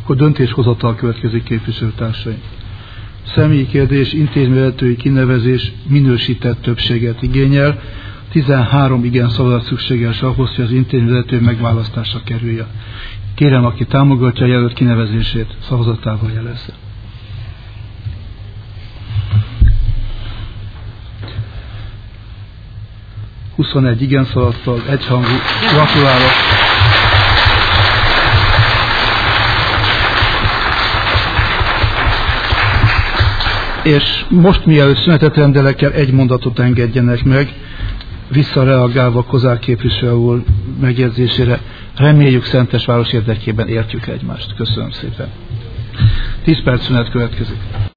Akkor döntéshozatal következik, képviselőtársaim. Személyi kérdés, intézményvezetői kinevezés minősített többséget igényel. 13 igen szavazat szükséges ahhoz, hogy az intézményvezető megválasztásra kerüljön. Kérem, aki támogatja a jelölt kinevezését, szavazatával jelezze. ...21 igen szavazattal, egyhangú. Gratulálok! És most, mielőtt szünetet rendelek el, egy mondatot engedjenek meg, visszareagálva Kozár képviselő úr megjegyzésére. Reméljük Szentesváros érdekében értjük egymást. Köszönöm szépen. 10 perc szünet következik.